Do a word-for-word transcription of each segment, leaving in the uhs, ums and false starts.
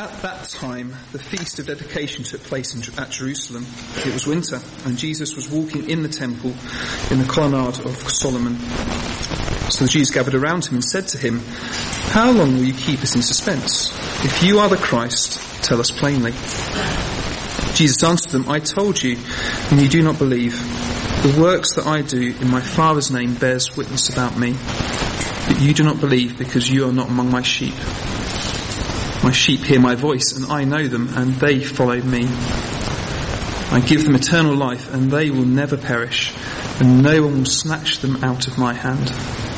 At that time, the feast of dedication took place in, at Jerusalem. It was winter, and Jesus was walking in the temple in the colonnade of Solomon. So the Jews gathered around him and said to him, "How long will you keep us in suspense? If you are the Christ, tell us plainly." Jesus answered them, "I told you, and you do not believe. The works that I do in my Father's name bears witness about me. But you do not believe because you are not among my sheep. My sheep hear my voice, and I know them, and they follow me. I give them eternal life, and they will never perish, and no one will snatch them out of my hand.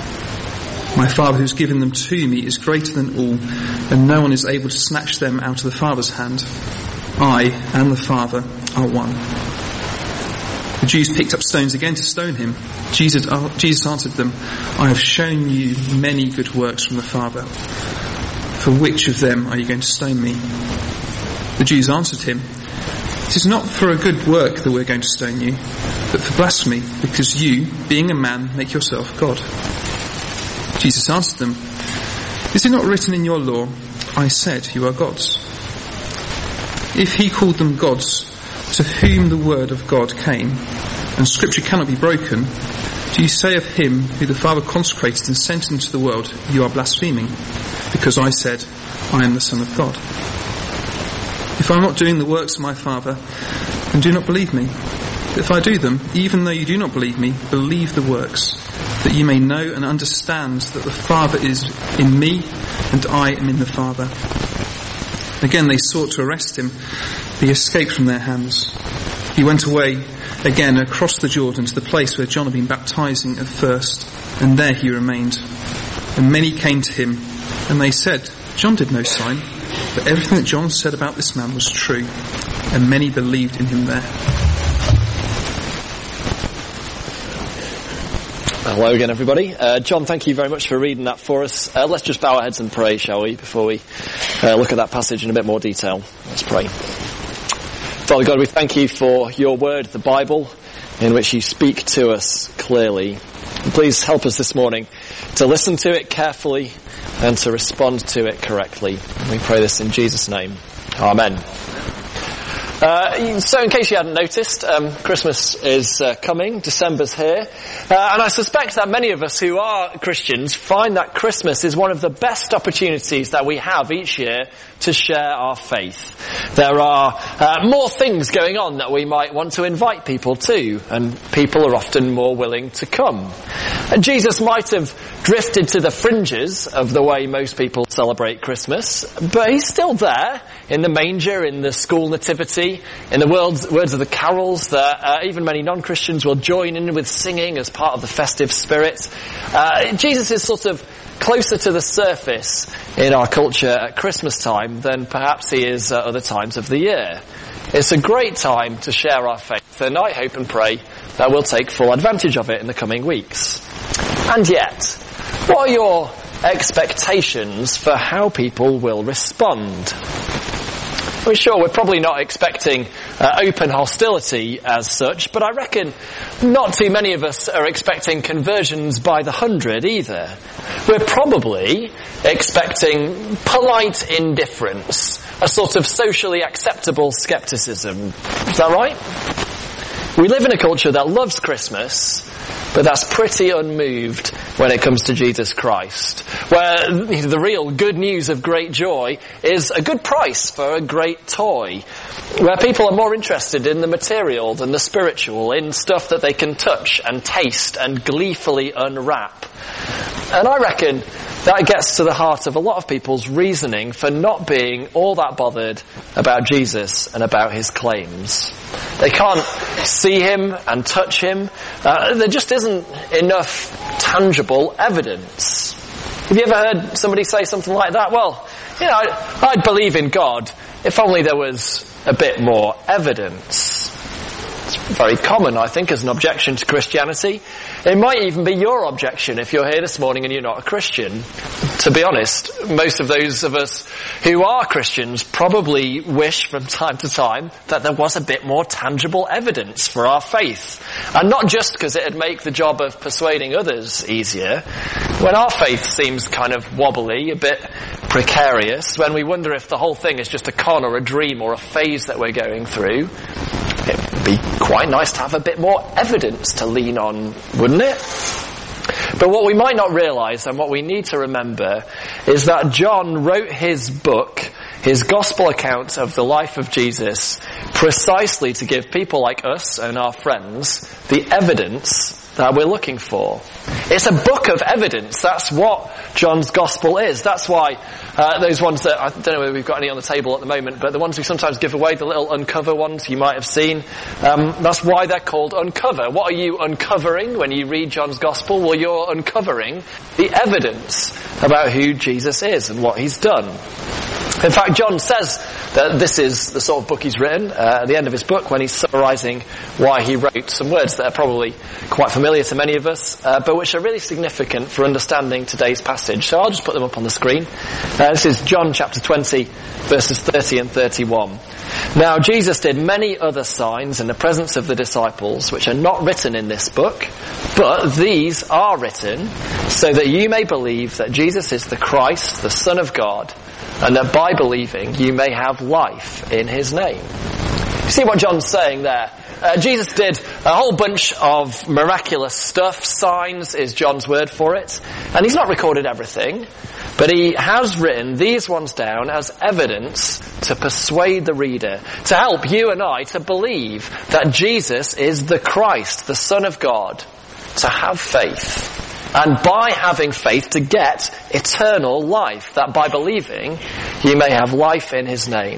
My Father who has given them to me is greater than all, and no one is able to snatch them out of the Father's hand. I and the Father are one." The Jews picked up stones again to stone him. Jesus, uh, Jesus answered them, "I have shown you many good works from the Father. For which of them are you going to stone me?" The Jews answered him, "It is not for a good work that we're going to stone you, but for blasphemy, because you, being a man, make yourself God." Jesus answered them, "Is it not written in your law, 'I said you are gods'? If he called them gods, to whom the word of God came, and scripture cannot be broken, do you say of him who the Father consecrated and sent into the world, 'You are blaspheming'? Because I said, 'I am the Son of God'? If I am not doing the works of my Father, then do not believe me. If I do them, even though you do not believe me, believe the works, that you may know and understand that the Father is in me, and I am in the Father." Again they sought to arrest him, but he escaped from their hands. He went away again across the Jordan to the place where John had been baptizing at first, and there he remained. And many came to him, and they said, "John did no sign, but everything that John said about this man was true," and many believed in him there. Hello again, everybody. Uh, John, thank you very much for reading that for us. Uh, let's just bow our heads and pray, shall we, before we uh, look at that passage in a bit more detail. Let's pray. Father God, we thank you for your word, the Bible, in which you speak to us clearly. And please help us this morning to listen to it carefully and to respond to it correctly. And we pray this in Jesus' name. Amen. Uh, so in case you hadn't noticed, um, Christmas is uh, coming, December's here, uh, and I suspect that many of us who are Christians find that Christmas is one of the best opportunities that we have each year to share our faith. There are uh, more things going on that we might want to invite people to, and people are often more willing to come. And Jesus might have drifted to the fringes of the way most people celebrate Christmas, but he's still there in the manger, in the school nativity, in the words, words of the carols that uh, even many non-Christians will join in with singing as part of the festive spirit. Uh, Jesus is sort of closer to the surface in our culture at Christmas time than perhaps he is at other times of the year. It's a great time to share our faith, and I hope and pray that we'll take full advantage of it in the coming weeks. And yet, what are your expectations for how people will respond? Well, sure, we're probably not expecting uh, open hostility as such, but I reckon not too many of us are expecting conversions by the hundred either. We're probably expecting polite indifference, a sort of socially acceptable skepticism. Is that right? We live in a culture that loves Christmas, but that's pretty unmoved when it comes to Jesus Christ, where the real good news of great joy is a good price for a great toy, where people are more interested in the material than the spiritual, in stuff that they can touch and taste and gleefully unwrap. And I reckon that gets to the heart of a lot of people's reasoning for not being all that bothered about Jesus and about his claims. They can't see him and touch him. Uh, there just isn't enough tangible evidence. Have you ever heard somebody say something like that? Well, you know, I'd, I'd believe in God if only there was a bit more evidence. It's very common, I think, as an objection to Christianity. It might even be your objection if you're here this morning and you're not a Christian. To be honest, most of those of us who are Christians probably wish from time to time that there was a bit more tangible evidence for our faith. And not just because it'd make the job of persuading others easier. When our faith seems kind of wobbly, a bit precarious, when we wonder if the whole thing is just a con or a dream or a phase that we're going through, it'd be quite nice to have a bit more evidence to lean on, wouldn't it? But what we might not realise, and what we need to remember, is that John wrote his book, his gospel account of the life of Jesus, precisely to give people like us and our friends the evidence that we're looking for. It's a book of evidence. That's what John's gospel is. That's why uh, those ones that, I don't know whether we've got any on the table at the moment, but the ones we sometimes give away, the little uncover ones you might have seen, um, that's why they're called uncover. What are you uncovering when you read John's gospel? Well, you're uncovering the evidence about who Jesus is and what he's done. In fact, John says that this is the sort of book he's written uh, at the end of his book when he's summarising why he wrote some words that are probably quite familiar to many of us, uh, but which are really significant for understanding today's passage. So I'll just put them up on the screen. Uh, this is John chapter twenty, verses thirty and thirty-one. Now Jesus did many other signs in the presence of the disciples, which are not written in this book, but these are written so that you may believe that Jesus is the Christ, the Son of God, and that by believing you may have life in his name. You see what John's saying there? Uh, Jesus did a whole bunch of miraculous stuff. Signs is John's word for it. And he's not recorded everything, but he has written these ones down as evidence to persuade the reader, to help you and I to believe that Jesus is the Christ, the Son of God, to have faith. And by having faith to get eternal life, that by believing you may have life in his name.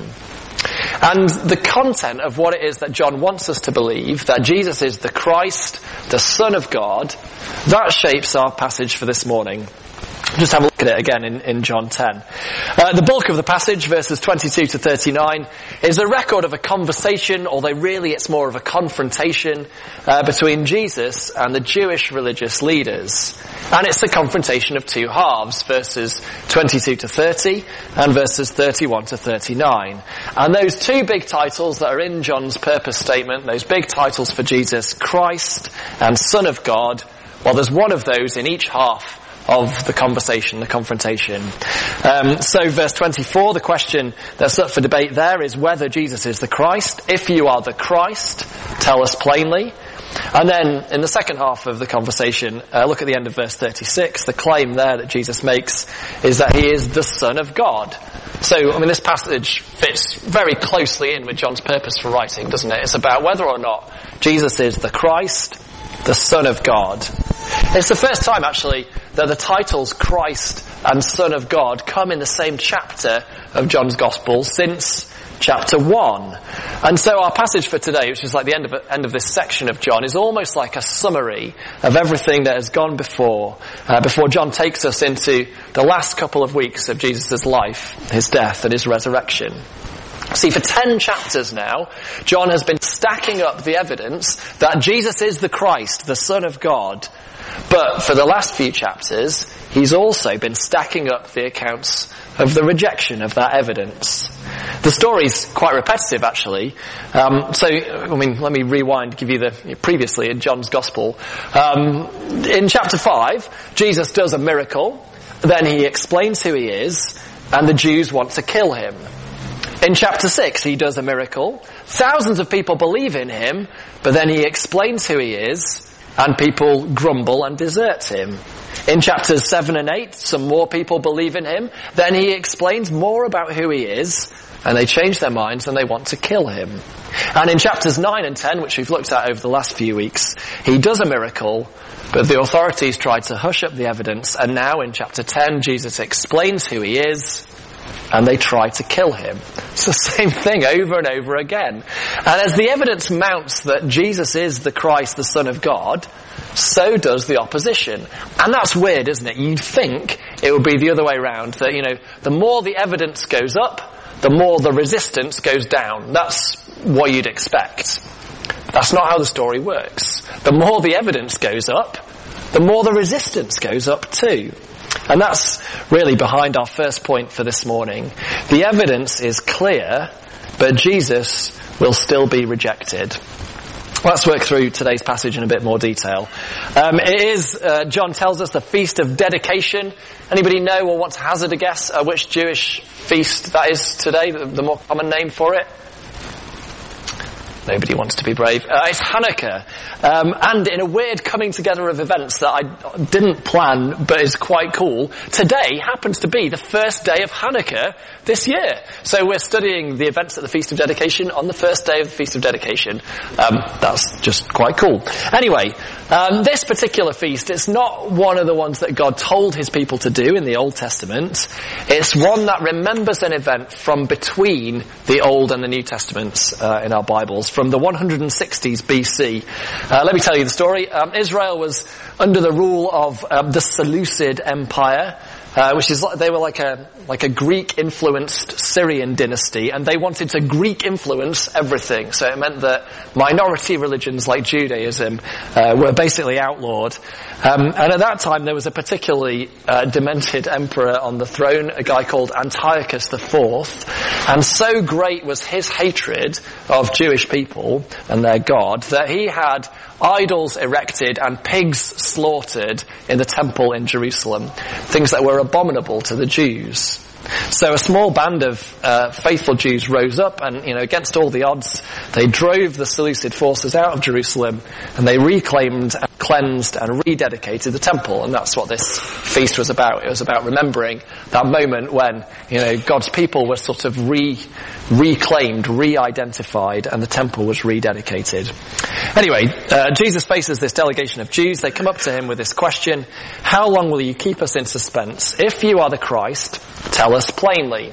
And the content of what it is that John wants us to believe, that Jesus is the Christ, the Son of God, that shapes our passage for this morning. Just have a look at it again in, in John ten. Uh, the bulk of the passage, verses twenty-two to thirty-nine, is a record of a conversation, although really it's more of a confrontation uh, between Jesus and the Jewish religious leaders. And it's the confrontation of two halves, verses twenty-two to thirty and verses thirty-one to thirty-nine. And those two big titles that are in John's purpose statement, those big titles for Jesus, Christ and Son of God, well, there's one of those in each half of the conversation, the confrontation. Um, so verse twenty-four, the question that's up for debate there is whether Jesus is the Christ. If you are the Christ, tell us plainly. And then in the second half of the conversation, uh, look at the end of verse thirty-six. The claim there that Jesus makes is that he is the Son of God. So, I mean, this passage fits very closely in with John's purpose for writing, doesn't it? It's about whether or not Jesus is the Christ, the Son of God. It's the first time, actually, that the titles Christ and Son of God come in the same chapter of John's Gospel since chapter one. And so our passage for today, which is like the end of end of this section of John, is almost like a summary of everything that has gone before, uh, before John takes us into the last couple of weeks of Jesus' life, his death and his resurrection. See, for ten chapters now, John has been stacking up the evidence that Jesus is the Christ, the Son of God. But for the last few chapters, he's also been stacking up the accounts of the rejection of that evidence. The story's quite repetitive, actually. Um, so, I mean, let me rewind, give you the, previously in John's Gospel. Um, in chapter five, Jesus does a miracle, then he explains who he is, and the Jews want to kill him. In chapter six, he does a miracle. Thousands of people believe in him, but then he explains who he is, and people grumble and desert him. In chapters seven and eight, some more people believe in him. Then he explains more about who he is, and they change their minds and they want to kill him. And in chapters nine and ten, which we've looked at over the last few weeks, he does a miracle, but the authorities tried to hush up the evidence, and now in chapter ten, Jesus explains who he is, and they try to kill him. It's the same thing over and over again. And as the evidence mounts that Jesus is the Christ, the Son of God, so does the opposition. And that's weird, isn't it? You'd think it would be the other way around, that, you know, the more the evidence goes up, the more the resistance goes down. That's what you'd expect. That's not how the story works. The more the evidence goes up, the more the resistance goes up too. And that's really behind our first point for this morning. The evidence is clear, but Jesus will still be rejected. Let's work through today's passage in a bit more detail. Um, it is, uh, John tells us, the Feast of Dedication. Anybody know or want to hazard a guess uh, which Jewish feast that is today, the, the more common name for it? Nobody wants to be brave. Uh, it's Hanukkah. Um, and in a weird coming together of events that I didn't plan, but is quite cool, today happens to be the first day of Hanukkah this year. So we're studying the events at the Feast of Dedication on the first day of the Feast of Dedication. Um, that's just quite cool. Anyway, um, this particular feast, it's not one of the ones that God told his people to do in the Old Testament. It's one that remembers an event from between the Old and the New Testaments uh, in our Bibles, from the one hundred sixties B C. Uh, let me tell you the story. Um, Israel was under the rule of um, the Seleucid Empire, uh, which is like, they were like a like a Greek-influenced Syrian dynasty, and they wanted to Greek-influence everything. So it meant that minority religions like Judaism uh, were basically outlawed. Um, and at that time, there was a particularly uh, demented emperor on the throne, a guy called Antiochus the Fourth. And so great was his hatred of Jewish people and their God that he had idols erected and pigs slaughtered in the temple in Jerusalem, things that were abominable to the Jews. So a small band of uh, faithful Jews rose up and, you know, against all the odds, they drove the Seleucid forces out of Jerusalem and they reclaimed and cleansed and rededicated the temple. And that's what this feast was about. It was about remembering that moment when, you know, God's people were sort of re, reclaimed, re-identified, and the temple was rededicated. Anyway, uh, Jesus faces this delegation of Jews. They come up to him with this question: how long will you keep us in suspense? If you are the Christ, tell us plainly.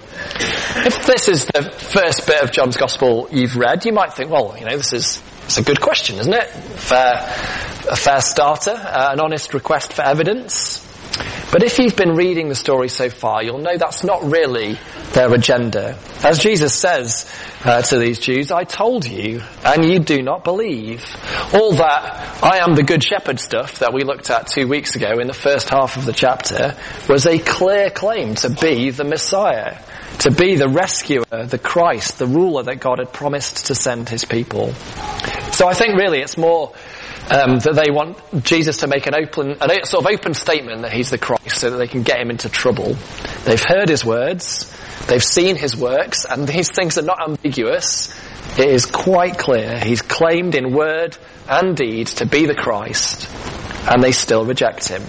If this is the first bit of John's Gospel you've read, you might think, well, you know, this is it's a good question, isn't it? Fair, a fair starter, uh, an honest request for evidence. But if you've been reading the story so far, you'll know that's not really their agenda. As Jesus says uh, to these Jews, I told you, and you do not believe. All that I am the good shepherd stuff that we looked at two weeks ago in the first half of the chapter was a clear claim to be the Messiah, to be the rescuer, the Christ, the ruler that God had promised to send his people. So I think really it's more Um, that they want Jesus to make an open, a sort of open statement that he's the Christ so that they can get him into trouble. They've heard his words, they've seen his works, and these things are not ambiguous. It is quite clear. He's claimed in word and deed to be the Christ, and they still reject him.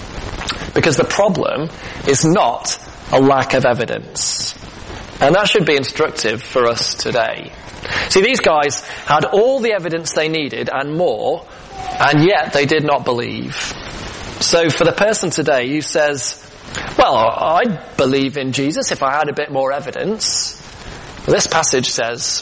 Because the problem is not a lack of evidence. And that should be instructive for us today. See, these guys had all the evidence they needed and more, and yet they did not believe. So for the person today who says, well, I'd believe in Jesus if I had a bit more evidence, this passage says,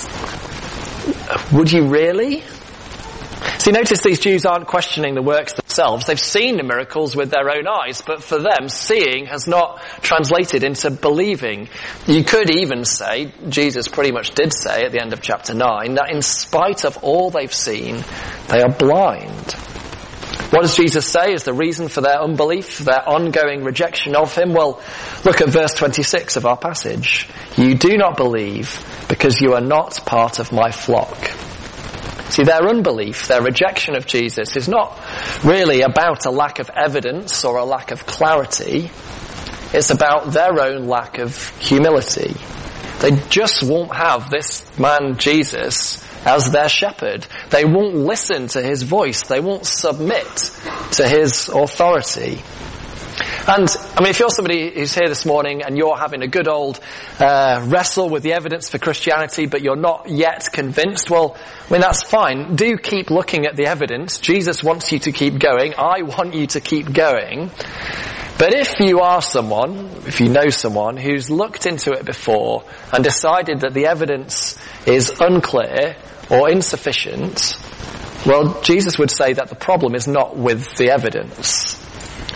would you really? See, notice these Jews aren't questioning the works themselves. They've seen the miracles with their own eyes, but for them, seeing has not translated into believing. You could even say, Jesus pretty much did say at the end of chapter nine, that in spite of all they've seen, they are blind. What does Jesus say is the reason for their unbelief, their ongoing rejection of him? Well, look at verse twenty-six of our passage. You do not believe because you are not part of my flock. See, their unbelief, their rejection of Jesus is not really about a lack of evidence or a lack of clarity. It's about their own lack of humility. They just won't have this man Jesus as their shepherd. They won't listen to his voice. They won't submit to his authority. And, I mean, if you're somebody who's here this morning and you're having a good old uh, wrestle with the evidence for Christianity, but you're not yet convinced, well, I mean, that's fine. Do keep looking at the evidence. Jesus wants you to keep going. I want you to keep going. But if you are someone, if you know someone who's looked into it before and decided that the evidence is unclear or insufficient, well, Jesus would say that the problem is not with the evidence.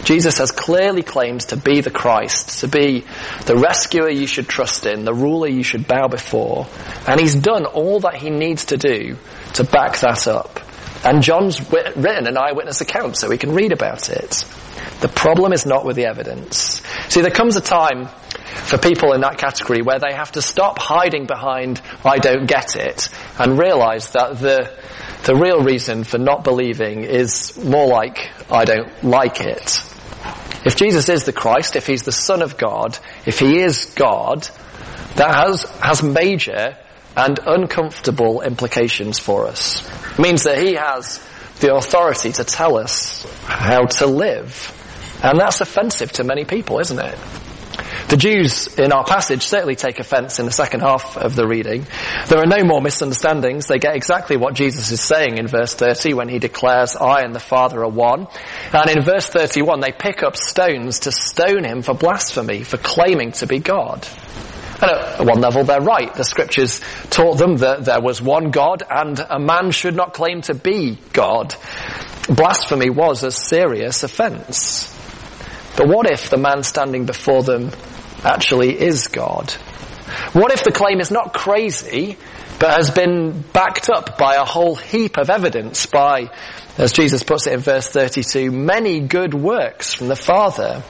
Jesus has clearly claimed to be the Christ, to be the rescuer you should trust in, the ruler you should bow before. And he's done all that he needs to do to back that up. And John's written an eyewitness account so we can read about it. The problem is not with the evidence. See, there comes a time for people in that category where they have to stop hiding behind "I don't get it" and realise that the the real reason for not believing is more like "I don't like it." If Jesus is the Christ, if he's the Son of God, if he is God, that has has major and uncomfortable implications for us. It means that he has the authority to tell us how to live. And that's offensive to many people, isn't it? The Jews in our passage certainly take offence in the second half of the reading. There are no more misunderstandings. They get exactly what Jesus is saying in verse thirty when he declares, "I and the Father are one." And in verse thirty-one, they pick up stones to stone him for blasphemy, for claiming to be God. And at one level, they're right. The scriptures taught them that there was one God and a man should not claim to be God. Blasphemy was a serious offence. But what if the man standing before them actually is God? What if the claim is not crazy, but has been backed up by a whole heap of evidence, by, as Jesus puts it in verse thirty-two, many good works from the Father?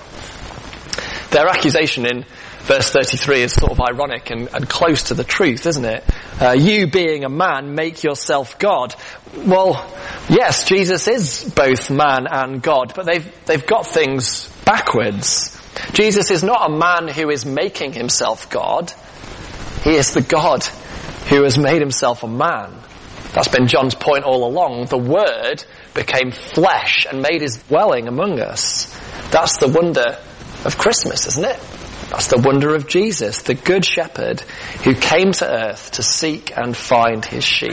Their accusation in verse thirty-three is sort of ironic and, and close to the truth, isn't it? Uh, you being a man, make yourself God. Well, yes, Jesus is both man and God, but they've, they've got things backwards. Jesus is not a man who is making himself God. He is the God who has made himself a man. That's been John's point all along. The Word became flesh and made his dwelling among us. That's the wonder of Christmas, isn't it? That's the wonder of Jesus, the Good Shepherd who came to earth to seek and find his sheep.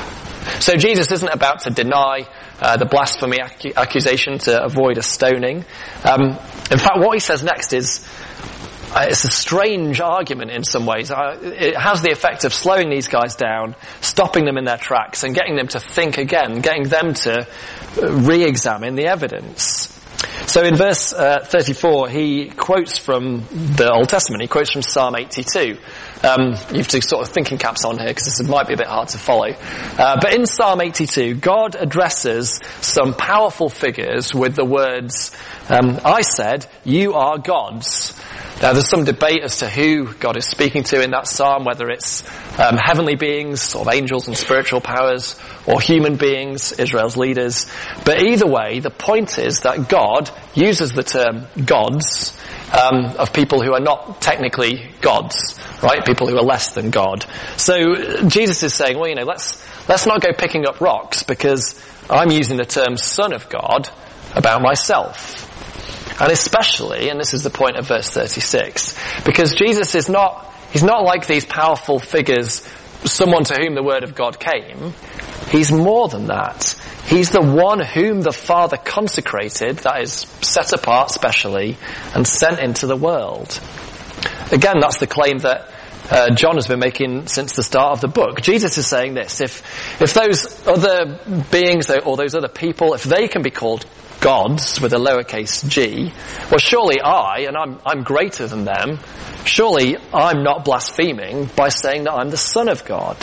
So Jesus isn't about to deny uh, the blasphemy ac- accusation to avoid a stoning. Um, in fact, what he says next is, uh, it's a strange argument in some ways. Uh, it has the effect of slowing these guys down, stopping them in their tracks and getting them to think again, getting them to re-examine the evidence. So in verse uh, thirty-four, he quotes from the Old Testament. He quotes from Psalm eighty-two. Um, you have to sort of thinking caps on here because this might be a bit hard to follow. Uh, but in Psalm eighty-two, God addresses some powerful figures with the words, um, I said, you are gods. Now there's some debate as to who God is speaking to in that psalm, whether it's um, heavenly beings, sort of angels and spiritual powers, or human beings, Israel's leaders. But either way, the point is that God uses the term gods um, of people who are not technically gods, right? People who are less than God. So Jesus is saying, well, you know, let's let's not go picking up rocks because I'm using the term Son of God about myself. And especially, and this is the point of verse thirty-six, because Jesus is not, he's not like these powerful figures, someone to whom the word of God came. He's more than that. He's the one whom the Father consecrated, that is, set apart specially, and sent into the world. Again, that's the claim that uh, John has been making since the start of the book. Jesus is saying this, if, if those other beings or those other people, if they can be called gods with a lowercase g, well surely I, and I'm, I'm greater than them, surely I'm not blaspheming by saying that I'm the Son of God.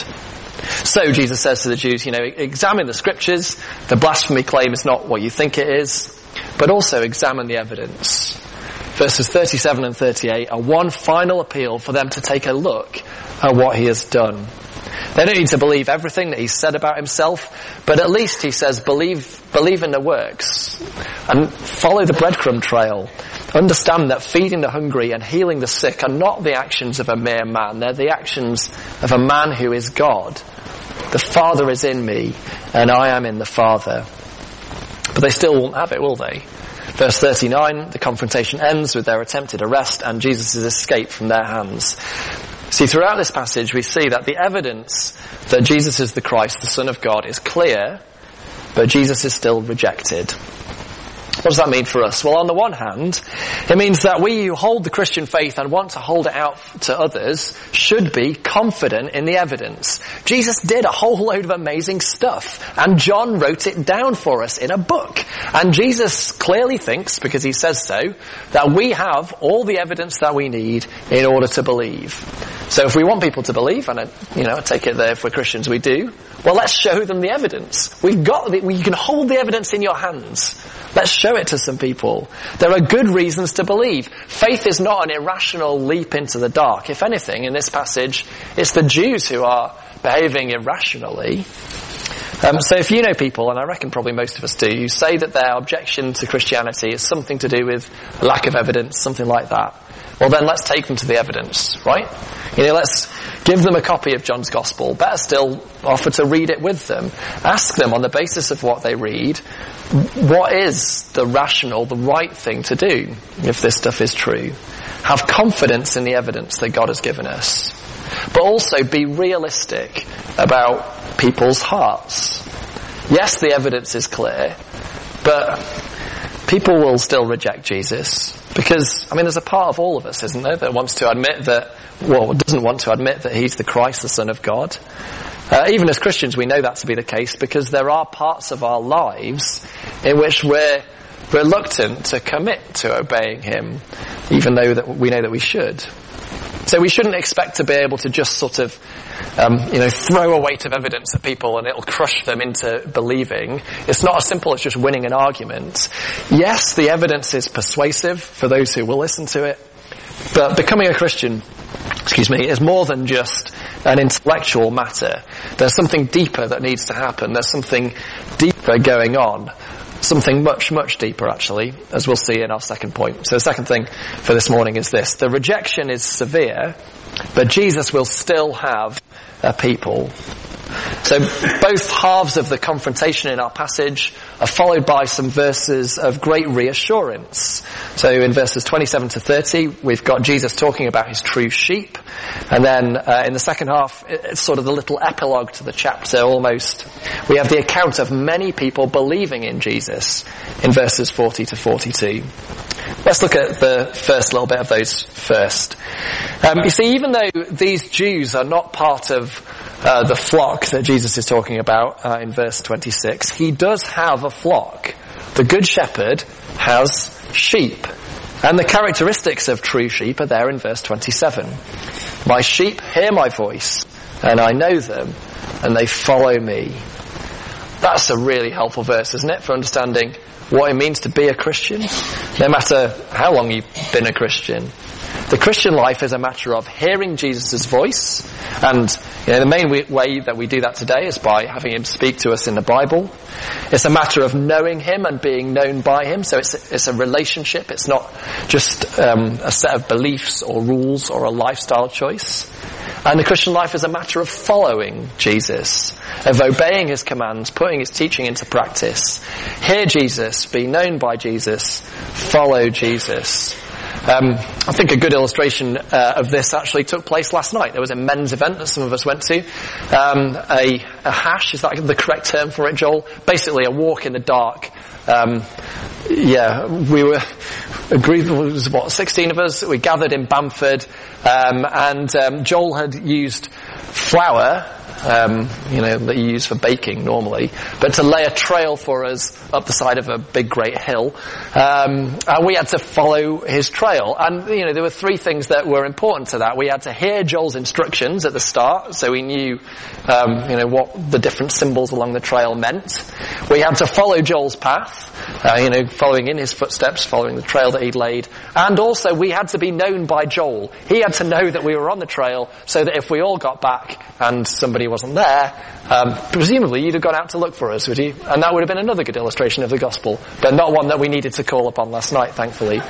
So Jesus says to the Jews, you know, examine the scriptures, the blasphemy claim is not what you think it is, but also examine the evidence. Verses thirty-seven and thirty-eight are one final appeal for them to take a look at what he has done. They don't need to believe everything that he's said about himself, but at least he says believe, believe in the works and follow the breadcrumb trail. Understand that feeding the hungry and healing the sick are not the actions of a mere man. They're the actions of a man who is God. The Father is in me and I am in the Father. But they still won't have it, will they? Verse thirty-nine, the confrontation ends with their attempted arrest and Jesus' escape from their hands. See, throughout this passage we see that the evidence that Jesus is the Christ, the Son of God, is clear, but Jesus is still rejected. What does that mean for us? Well, on the one hand, it means that we who hold the Christian faith and want to hold it out to others should be confident in the evidence. Jesus did a whole load of amazing stuff, and John wrote it down for us in a book. And Jesus clearly thinks, because he says so, that we have all the evidence that we need in order to believe. So if we want people to believe, and I, you know, I take it that if we're Christians we do, well, let's show them the evidence. We've got the, you can hold the evidence in your hands. Let's show it to some people. There are good reasons to believe. Faith is not an irrational leap into the dark. If anything, in this passage, it's the Jews who are behaving irrationally. Um, so if you know people, and I reckon probably most of us do, who say that their objection to Christianity is something to do with lack of evidence, something like that, well then let's take them to the evidence, right? You know, let's give them a copy of John's Gospel. Better still, offer to read it with them. Ask them on the basis of what they read, what is the rational, the right thing to do if this stuff is true? Have confidence in the evidence that God has given us. But also be realistic about people's hearts. Yes, the evidence is clear, but people will still reject Jesus. Because, I mean, there's a part of all of us, isn't there, that wants to admit that, well, doesn't want to admit that he's the Christ, the Son of God. Uh, even as Christians, we know that to be the case because there are parts of our lives in which we're reluctant to commit to obeying him, even though that we know that we should. So we shouldn't expect to be able to just sort of, um, you know, throw a weight of evidence at people and it'll crush them into believing. It's not as simple as just winning an argument. Yes, the evidence is persuasive for those who will listen to it, but becoming a Christian, excuse me, is more than just an intellectual matter. There's something deeper that needs to happen. There's something deeper going on. Something much, much deeper, actually, as we'll see in our second point. So the second thing for this morning is this. The rejection is severe, but Jesus will still have a people. So both halves of the confrontation in our passage are followed by some verses of great reassurance. So in verses twenty-seven to thirty, we've got Jesus talking about his true sheep. And then uh, in the second half, it's sort of the little epilogue to the chapter almost. We have the account of many people believing in Jesus in verses forty to forty-two. Let's look at the first little bit of those first. Um, you see, even though these Jews are not part of uh, the flock that Jesus is talking about uh, in verse twenty-six, he does have a flock. The good shepherd has sheep. And the characteristics of true sheep are there in verse twenty-seven. My sheep hear my voice, and I know them, and they follow me. That's a really helpful verse, isn't it, for understanding what it means to be a Christian, no matter how long you've been a Christian. The Christian life is a matter of hearing Jesus' voice, and you know, the main way that we do that today is by having him speak to us in the Bible. It's a matter of knowing him and being known by him, so it's, it's a relationship. It's not just um, a set of beliefs or rules or a lifestyle choice. And the Christian life is a matter of following Jesus, of obeying his commands, putting his teaching into practice. Hear Jesus, be known by Jesus, follow Jesus. Um, I think a good illustration uh, of this actually took place last night. There was a men's event that some of us went to. Um, a, a hash, is that the correct term for it, Joel? Basically a walk in the dark. Um, yeah, we were agreed, it was what, sixteen of us. We gathered in Bamford, um, and um, Joel had used flour, um, you know, that you use for baking normally, but to lay a trail for us up the side of a big great hill. Um, and we had to follow his trail. And, you know, there were three things that were important to that. We had to hear Joel's instructions at the start, so we knew, um, you know, what the different symbols along the trail meant. We had to follow Joel's path, uh, you know, following in his footsteps, following the trail that he'd laid. And also we had to be known by Joel. He had to know that we were on the trail, so that if we all got back and somebody wasn't there, um, presumably you'd have gone out to look for us, would you? And that would have been another good illustration of the gospel, but not one that we needed to call upon last night, thankfully.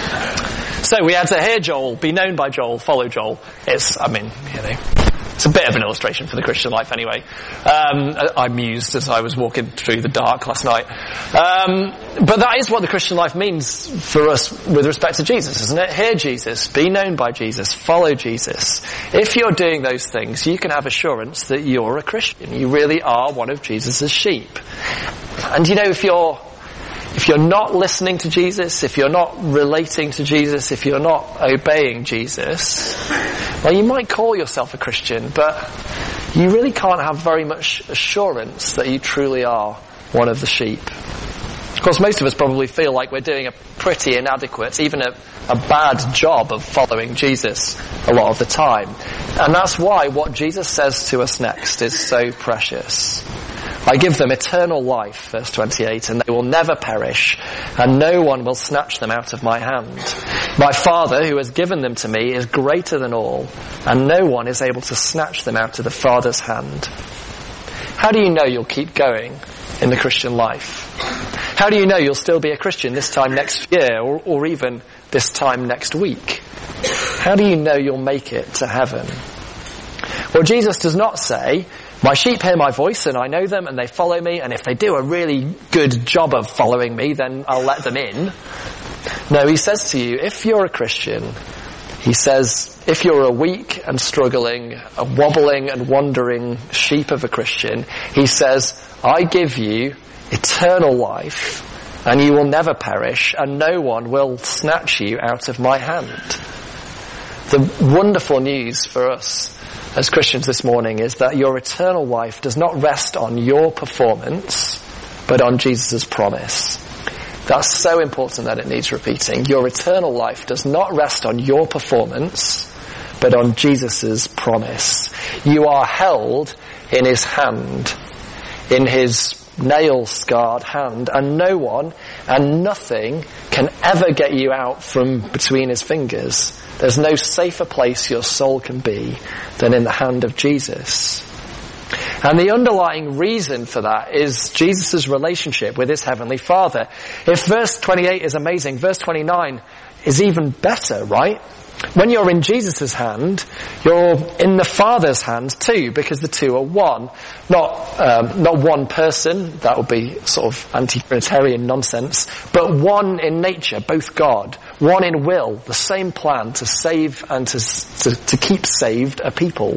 So we had to hear Joel, be known by Joel, follow Joel. It's, I mean, you know, it's a bit of an illustration for the Christian life anyway. Um, I mused as I was walking through the dark last night. Um, but that is what the Christian life means for us with respect to Jesus, isn't it? Hear Jesus, be known by Jesus, follow Jesus. If you're doing those things, you can have assurance that you're a Christian. You really are one of Jesus' sheep. And you know, if you're if you're not listening to Jesus, if you're not relating to Jesus, if you're not obeying Jesus, well, you might call yourself a Christian, but you really can't have very much assurance that you truly are one of the sheep. Of course, most of us probably feel like we're doing a pretty inadequate, even a, a bad job of following Jesus a lot of the time. And that's why what Jesus says to us next is so precious. I give them eternal life, verse twenty-eight, and they will never perish, and no one will snatch them out of my hand. My Father, who has given them to me, is greater than all, and no one is able to snatch them out of the Father's hand. How do you know you'll keep going in the Christian life? How do you know you'll still be a Christian this time next year, or, or even this time next week? How do you know you'll make it to heaven? Well, Jesus does not say, my sheep hear my voice and I know them and they follow me, and if they do a really good job of following me, then I'll let them in. No, he says to you, if you're a Christian, he says, if you're a weak and struggling, a wobbling and wandering sheep of a Christian, he says, I give you eternal life, and you will never perish, and no one will snatch you out of my hand. The wonderful news for us as Christians this morning is that your eternal life does not rest on your performance, but on Jesus' promise. That's so important that it needs repeating. Your eternal life does not rest on your performance, but on Jesus' promise. You are held in his hand, in his nail-scarred hand, and no one and nothing can ever get you out from between his fingers. There's no safer place your soul can be than in the hand of Jesus. And the underlying reason for that is Jesus' relationship with his heavenly Father. If verse twenty-eight is amazing, verse twenty-nine is even better, right? When you're in Jesus' hand, you're in the Father's hand too, because the two are one. Not um, not one person, that would be sort of anti-Trinitarian nonsense, but one in nature, both God, one in will, the same plan to save and to, to, to keep saved a people.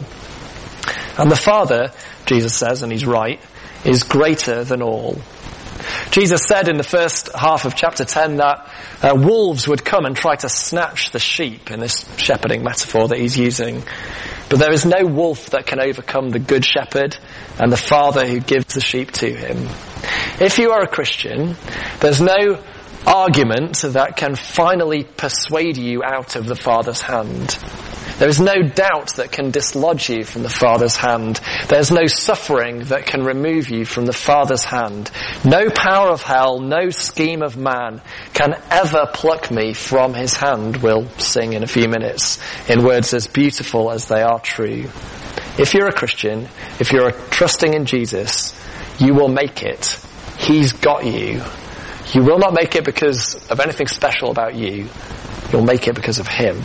And the Father, Jesus says, and he's right, is greater than all. Jesus said in the first half of chapter ten that uh, wolves would come and try to snatch the sheep, in this shepherding metaphor that he's using. But there is no wolf that can overcome the good shepherd and the Father who gives the sheep to him. If you are a Christian, there's no argument that can finally persuade you out of the Father's hand. There is no doubt that can dislodge you from the Father's hand. There's no suffering that can remove you from the Father's hand. No power of hell, no scheme of man can ever pluck me from his hand, we'll sing in a few minutes, in words as beautiful as they are true. If you're a Christian, if you're trusting in Jesus, you will make it. He's got you. You will not make it because of anything special about you. You'll make it because of him.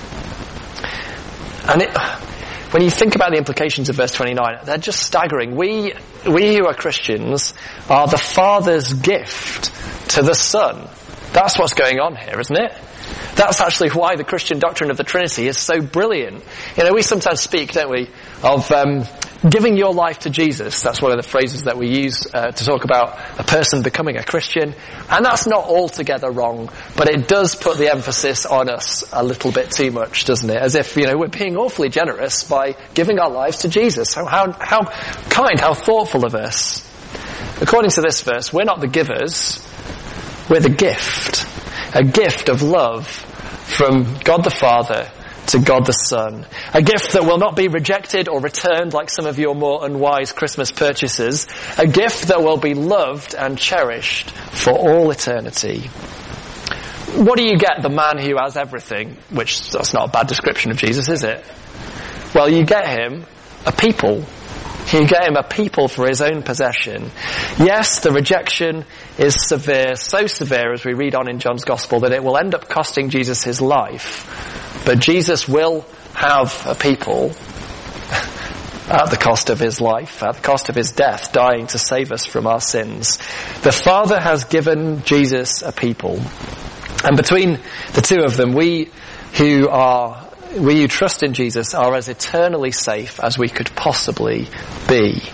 And it, when you think about the implications of verse twenty-nine, they're just staggering. We, we who are Christians are the Father's gift to the Son. That's what's going on here, isn't it? That's actually why the Christian doctrine of the Trinity is so brilliant. You know, we sometimes speak, don't we, of um, giving your life to Jesus. That's one of the phrases that we use uh, to talk about a person becoming a Christian. And that's not altogether wrong, but it does put the emphasis on us a little bit too much, doesn't it? As if, you know, we're being awfully generous by giving our lives to Jesus. How, how, how kind, how thoughtful of us. According to this verse, we're not the givers, we're the gift. A gift of love from God the Father to God the Son. A gift that will not be rejected or returned like some of your more unwise Christmas purchases. A gift that will be loved and cherished for all eternity. What do you get the man who has everything? Which, that's not a bad description of Jesus, is it? Well, you get him a people. You get him a people for his own possession. Yes, the rejection is severe, so severe as we read on in John's Gospel that it will end up costing Jesus his life. But Jesus will have a people at the cost of his life, at the cost of his death, dying to save us from our sins. The Father has given Jesus a people. And between the two of them, we who are We who trust in Jesus are as eternally safe as we could possibly be.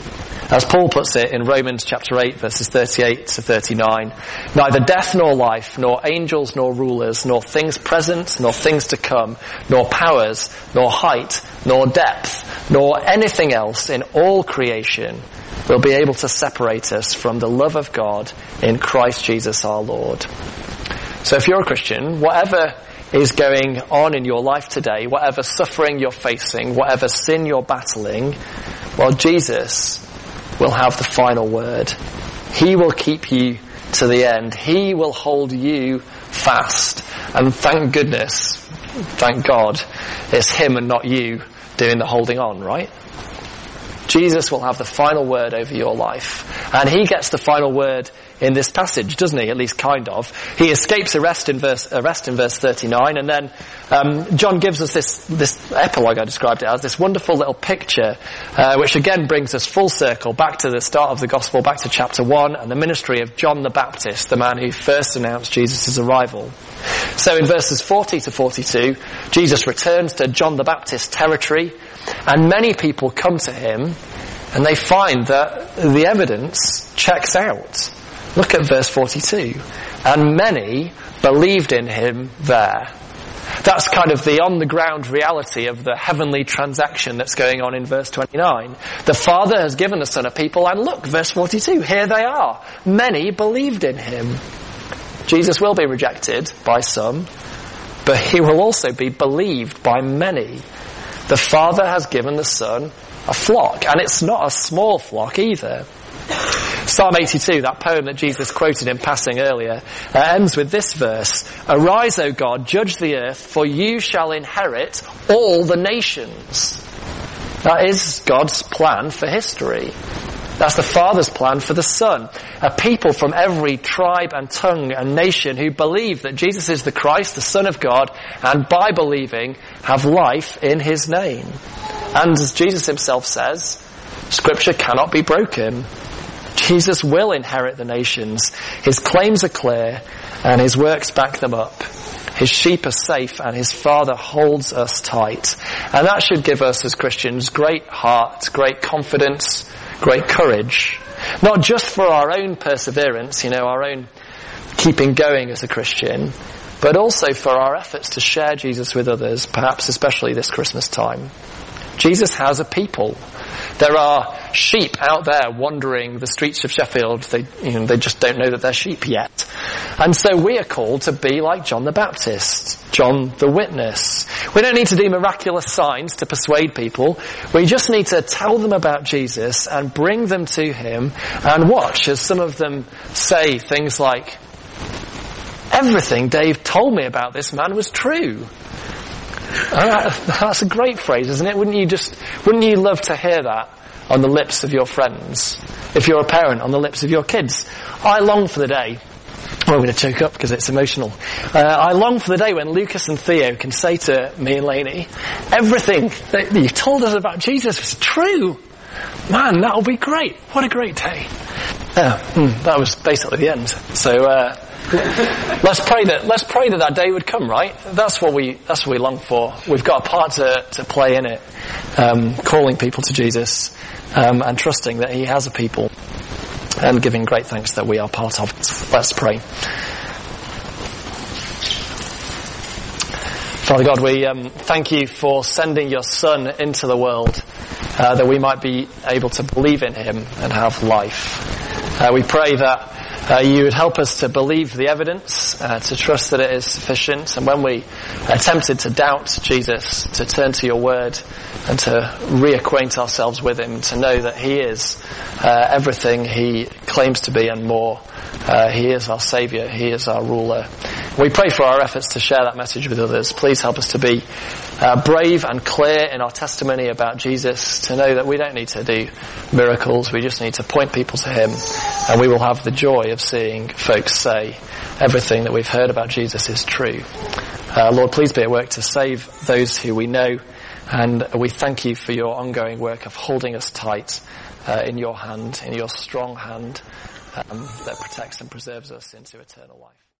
As Paul puts it in Romans chapter eight, verses thirty-eight to thirty-nine, neither death nor life, nor angels nor rulers, nor things present, nor things to come, nor powers, nor height, nor depth, nor anything else in all creation will be able to separate us from the love of God in Christ Jesus our Lord. So if you're a Christian, whatever is going on in your life today, whatever suffering you're facing, whatever sin you're battling, well, Jesus will have the final word. He will keep you to the end. He will hold you fast. And thank goodness, thank God, it's him and not you doing the holding on, right? Jesus will have the final word over your life. And he gets the final word in this passage, doesn't he? At least kind of. He escapes arrest in verse, arrest in verse thirty-nine, and then um, John gives us this, this epilogue, I described it as, this wonderful little picture, uh, which again brings us full circle back to the start of the gospel, back to chapter one, and the ministry of John the Baptist, the man who first announced Jesus' arrival. So in verses forty to forty-two, Jesus returns to John the Baptist territory, and many people come to him, and they find that the evidence checks out. Look at verse forty-two. And many believed in him there. That's kind of the on-the-ground reality of the heavenly transaction that's going on in verse twenty-nine. The Father has given the Son a people, and look, verse forty-two, here they are. Many believed in him. Jesus will be rejected by some, but he will also be believed by many. The Father has given the Son a flock, and it's not a small flock either. Psalm eighty-two, that poem that Jesus quoted in passing earlier, uh, ends with this verse: Arise, O God, judge the earth, for you shall inherit all the nations. That is God's plan for history. That's the Father's plan for the Son. A people from every tribe and tongue and nation who believe that Jesus is the Christ, the Son of God, and by believing have life in his name. And as Jesus himself says, Scripture cannot be broken. Jesus will inherit the nations. His claims are clear and his works back them up. His sheep are safe and his Father holds us tight. And that should give us as Christians great heart, great confidence, great courage. Not just for our own perseverance, you know, our own keeping going as a Christian, but also for our efforts to share Jesus with others, perhaps especially this Christmas time. Jesus has a people. There are sheep out there wandering the streets of Sheffield. They, you know, they just don't know that they're sheep yet. And so we are called to be like John the Baptist, John the Witness. We don't need to do miraculous signs to persuade people. We just need to tell them about Jesus and bring them to him and watch as some of them say things like, everything Dave told me about this man was true. Uh, that's a great phrase, isn't it? Wouldn't you just, wouldn't you love to hear that on the lips of your friends? If you're a parent, on the lips of your kids. I long for the day, well, I'm going to choke up because it's emotional. Uh, I long for the day when Lucas and Theo can say to me and Lainey, everything that you told us about Jesus was true. Man, that'll be great. What a great day. Uh, hmm, that was basically the end. So, uh, let's pray that let's pray that that day would come, right? That's what we that's what we long for. We've got a part to to play in it, um, calling people to Jesus, um, and trusting that he has a people, and giving great thanks that we are part of it. Let's pray. Father God, we um, thank you for sending your Son into the world, uh, that we might be able to believe in him and have life. Uh, we pray that Uh, you would help us to believe the evidence, uh, to trust that it is sufficient, and when we are tempted to doubt Jesus, to turn to your word and to reacquaint ourselves with him, to know that he is uh, everything he claims to be and more. Uh, he is our Saviour, he is our ruler. We pray for our efforts to share that message with others. Please help us to be uh, brave and clear in our testimony about Jesus, to know that we don't need to do miracles, we just need to point people to him, and we will have the joy of seeing folks say everything that we've heard about Jesus is true. Uh, Lord, please be at work to save those who we know, and we thank you for your ongoing work of holding us tight uh, in your hand, in your strong hand, um, that protects and preserves us into eternal life.